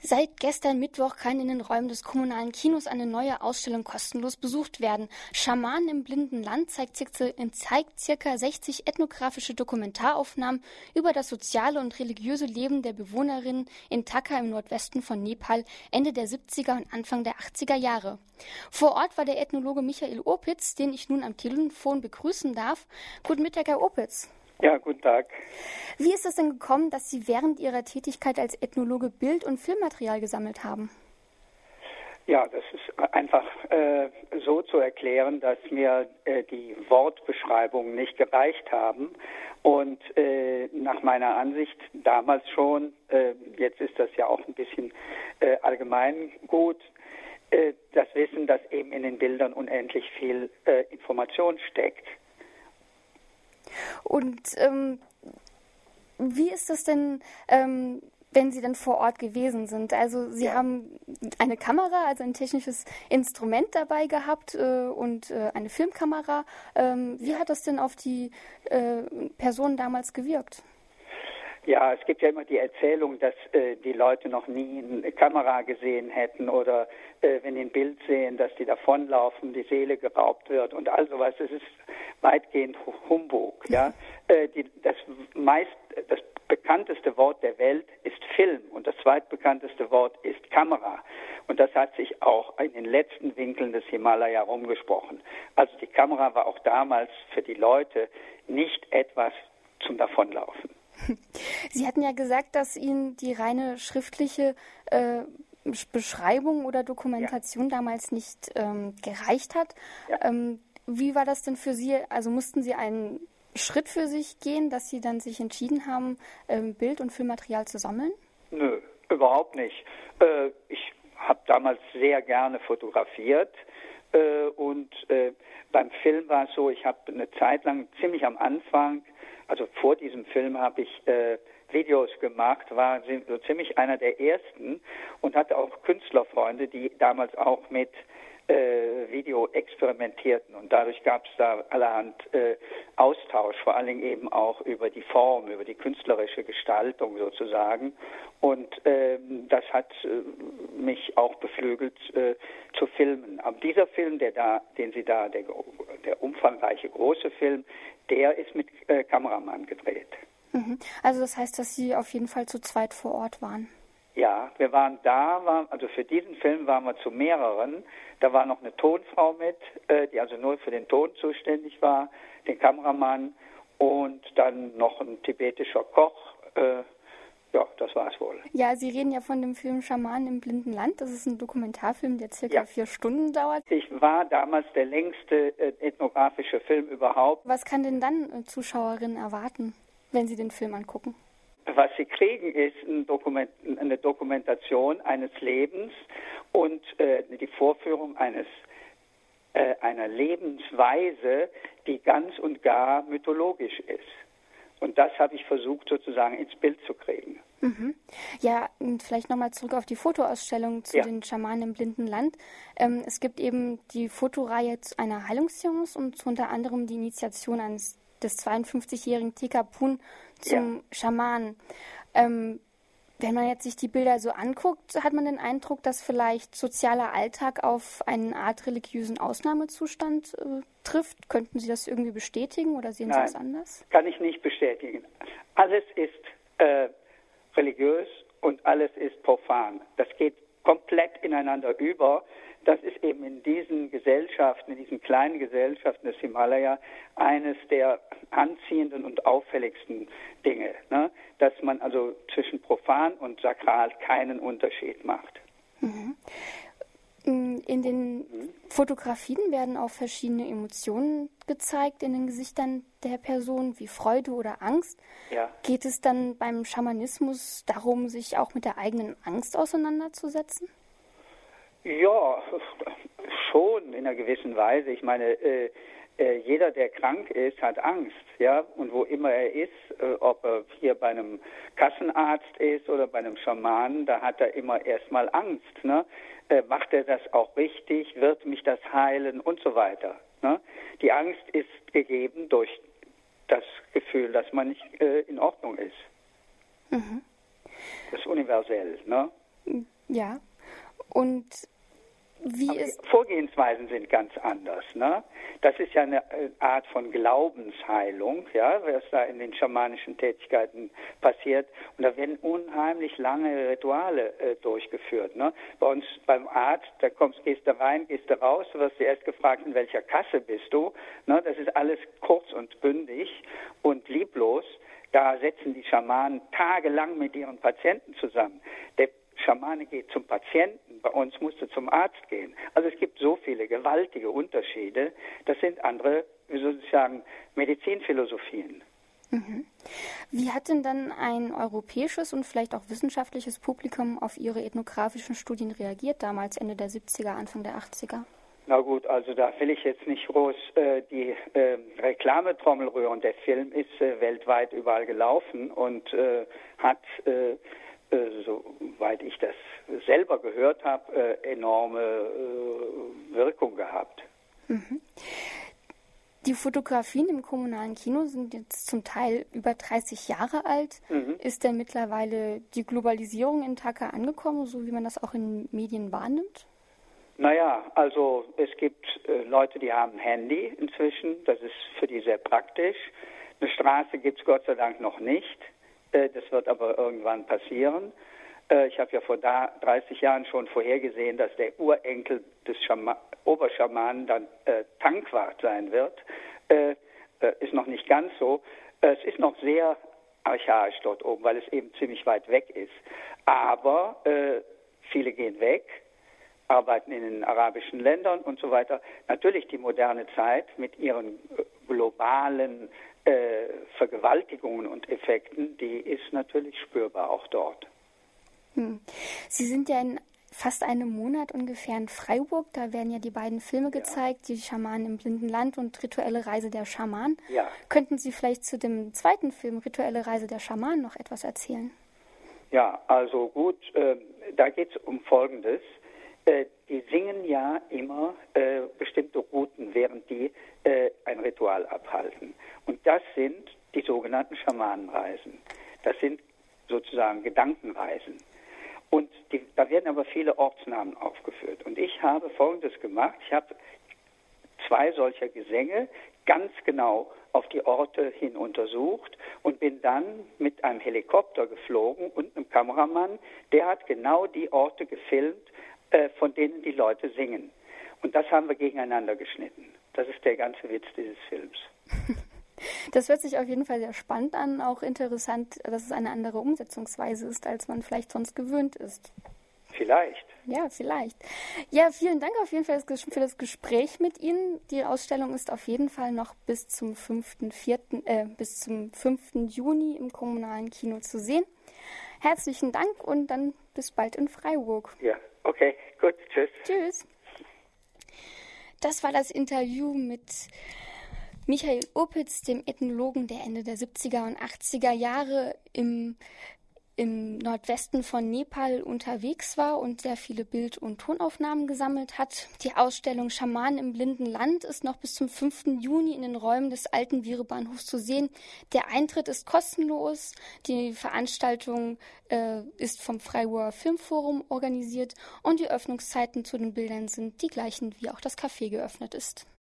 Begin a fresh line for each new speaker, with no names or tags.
Seit gestern Mittwoch kann in den Räumen des kommunalen Kinos eine neue Ausstellung kostenlos besucht werden. Schamanen im blinden Land zeigt circa 60 ethnografische Dokumentaraufnahmen über das soziale und religiöse Leben der Bewohnerinnen in Dhaka im Nordwesten von Nepal Ende der 70er und Anfang der 80er Jahre. Vor Ort war der Ethnologe Michael Opitz, den ich nun am Telefon begrüßen darf. Guten Mittag, Herr Opitz.
Ja, guten Tag.
Wie ist es denn gekommen, dass Sie während Ihrer Tätigkeit als Ethnologe Bild- und Filmmaterial gesammelt haben?
Ja, das ist einfach so zu erklären, dass mir die Wortbeschreibungen nicht gereicht haben. Und nach meiner Ansicht damals schon, jetzt ist das ja auch ein bisschen allgemein gut, das Wissen, dass eben in den Bildern unendlich viel Information steckt.
Und wie ist das denn, wenn Sie dann vor Ort gewesen sind? Also Sie haben eine Kamera, also ein technisches Instrument dabei gehabt und eine Filmkamera. Wie hat das denn auf die Person damals gewirkt?
Ja, es gibt ja immer die Erzählung, dass die Leute noch nie eine Kamera gesehen hätten oder wenn die ein Bild sehen, dass die davonlaufen, die Seele geraubt wird und all sowas. Es ist weitgehend Humbug. Ja? Das bekannteste Wort der Welt ist Film und das zweitbekannteste Wort ist Kamera. Und das hat sich auch in den letzten Winkeln des Himalaya rumgesprochen. Also die Kamera war auch damals für die Leute nicht etwas zum Davonlaufen.
Sie hatten ja gesagt, dass Ihnen die reine schriftliche Beschreibung oder Dokumentation damals nicht gereicht hat.
Ja.
Wie war das denn für Sie? Also mussten Sie einen Schritt für sich gehen, dass Sie dann sich entschieden haben, Bild- und Filmmaterial zu sammeln?
Nö, überhaupt nicht. Ich habe damals sehr gerne fotografiert und beim Film war es so, ich habe eine Zeit lang ziemlich am Anfang, also vor diesem Film habe ich Videos gemacht, war so ziemlich einer der ersten und hatte auch Künstlerfreunde, die damals auch mit Video experimentierten und dadurch gab es da allerhand Austausch, vor allen Dingen eben auch über die Form, über die künstlerische Gestaltung sozusagen und das hat mich auch beflügelt zu filmen. Aber dieser Film, der umfangreiche große Film, der ist mit Kameramann gedreht.
Also das heißt, dass Sie auf jeden Fall zu zweit vor Ort waren?
Ja, wir waren da, also für diesen Film waren wir zu mehreren. Da war noch eine Tonfrau mit, die also nur für den Ton zuständig war, den Kameramann und dann noch ein tibetischer Koch. Ja, das war es wohl.
Ja, Sie reden ja von dem Film Schamanen im blinden Land. Das ist ein Dokumentarfilm, der circa 4 Stunden dauert.
Ich war damals der längste ethnografische Film überhaupt.
Was kann denn dann Zuschauerinnen erwarten, wenn sie den Film angucken?
Was sie kriegen, ist eine Dokumentation eines Lebens und die Vorführung einer Lebensweise, die ganz und gar mythologisch ist. Und das habe ich versucht sozusagen ins Bild zu kriegen.
Mhm. Ja, und vielleicht nochmal zurück auf die Fotoausstellung zu den Schamanen im blinden Land. Es gibt eben die Fotoreihe einer Heilungsseance und unter anderem die Initiation des 52-jährigen Tekapun zum Schamanen. Wenn man jetzt sich die Bilder so anguckt, hat man den Eindruck, dass vielleicht sozialer Alltag auf eine Art religiösen Ausnahmezustand trifft. Könnten Sie das irgendwie bestätigen oder sehen Sie das anders?
Kann ich nicht bestätigen. Alles ist religiös und alles ist profan. Das geht komplett ineinander über. Das ist eben in diesen Gesellschaften, in diesen kleinen Gesellschaften des Himalaya eines der anziehenden und auffälligsten Dinge, ne? Dass man also zwischen profan und sakral keinen Unterschied macht.
Mhm. In den Fotografien werden auch verschiedene Emotionen gezeigt in den Gesichtern der Person, wie Freude oder Angst.
Ja.
Geht es dann beim Schamanismus darum, sich auch mit der eigenen Angst auseinanderzusetzen?
Ja, schon in einer gewissen Weise. Ich meine, jeder, der krank ist, hat Angst, ja. Und wo immer er ist, ob er hier bei einem Kassenarzt ist oder bei einem Schamanen, da hat er immer erstmal Angst, ne? Macht er das auch richtig? Wird mich das heilen? Und so weiter, ne? Die Angst ist gegeben durch das Gefühl, dass man nicht in Ordnung ist. Mhm. Das ist universell, ne?
Ja. Und wie
die Vorgehensweisen sind ganz anders. Ne? Das ist ja eine Art von Glaubensheilung, ja, was da in den schamanischen Tätigkeiten passiert. Und da werden unheimlich lange Rituale durchgeführt. Ne? Bei uns beim Arzt, da gehst du rein, gehst du raus, du wirst zuerst gefragt, in welcher Kasse bist du. Ne? Das ist alles kurz und bündig und lieblos. Da setzen die Schamanen tagelang mit ihren Patienten zusammen. Der Schamane geht zum Patienten, bei uns musste zum Arzt gehen. Also es gibt so viele gewaltige Unterschiede. Das sind andere, wie soll ich sagen, Medizinphilosophien.
Mhm. Wie hat denn dann ein europäisches und vielleicht auch wissenschaftliches Publikum auf Ihre ethnografischen Studien reagiert, damals Ende der 70er, Anfang der 80er?
Na gut, also da will ich jetzt nicht groß die Reklametrommel rühren. Der Film ist weltweit überall gelaufen und hat soweit ich das selber gehört habe, enorme Wirkung gehabt.
Mhm. Die Fotografien im kommunalen Kino sind jetzt zum Teil über 30 Jahre alt. Mhm. Ist denn mittlerweile die Globalisierung in Dhaka angekommen, so wie man das auch in Medien wahrnimmt?
Naja, also es gibt Leute, die haben ein Handy inzwischen. Das ist für die sehr praktisch. Eine Straße gibt es Gott sei Dank noch nicht. Das wird aber irgendwann passieren. Ich habe ja vor 30 Jahren schon vorhergesehen, dass der Urenkel des Oberschamanen dann Tankwart sein wird. Ist noch nicht ganz so. Es ist noch sehr archaisch dort oben, weil es eben ziemlich weit weg ist. Aber viele gehen weg, arbeiten in den arabischen Ländern und so weiter. Natürlich die moderne Zeit mit ihren globalen Vergewaltigungen und Effekten, die ist natürlich spürbar auch dort.
Sie sind ja in fast einem Monat ungefähr in Freiburg. Da werden ja die beiden Filme gezeigt, die Schamanen im blinden Land und Rituelle Reise der Schamanen.
Ja.
Könnten Sie vielleicht zu dem zweiten Film, Rituelle Reise der Schamanen, noch etwas erzählen?
Ja, also gut, da geht es um Folgendes. Die singen ja immer bestimmte Routen, während die ein Ritual abhalten. Und das sind die sogenannten Schamanenreisen. Das sind sozusagen Gedankenreisen. Und da werden aber viele Ortsnamen aufgeführt. Und ich habe Folgendes gemacht. Ich habe 2 solcher Gesänge ganz genau auf die Orte hin untersucht und bin dann mit einem Helikopter geflogen und einem Kameramann, der hat genau die Orte gefilmt, von denen die Leute singen. Und das haben wir gegeneinander geschnitten. Das ist der ganze Witz dieses Films.
Das hört sich auf jeden Fall sehr spannend an. Auch interessant, dass es eine andere Umsetzungsweise ist, als man vielleicht sonst gewöhnt ist.
Vielleicht.
Ja, vielleicht. Ja, vielen Dank auf jeden Fall für das Gespräch mit Ihnen. Die Ausstellung ist auf jeden Fall noch bis zum 5. Juni im kommunalen Kino zu sehen. Herzlichen Dank und dann bis bald in Freiburg.
Ja, okay, gut, tschüss.
Tschüss. Das war das Interview mit Michael Opitz, dem Ethnologen, der Ende der 70er und 80er Jahre im Nordwesten von Nepal unterwegs war und sehr viele Bild- und Tonaufnahmen gesammelt hat. Die Ausstellung Schamanen im blinden Land ist noch bis zum 5. Juni in den Räumen des alten Viehrebahnhofs zu sehen. Der Eintritt ist kostenlos. Die Veranstaltung ist vom Freiburger Filmforum organisiert und die Öffnungszeiten zu den Bildern sind die gleichen, wie auch das Café geöffnet ist.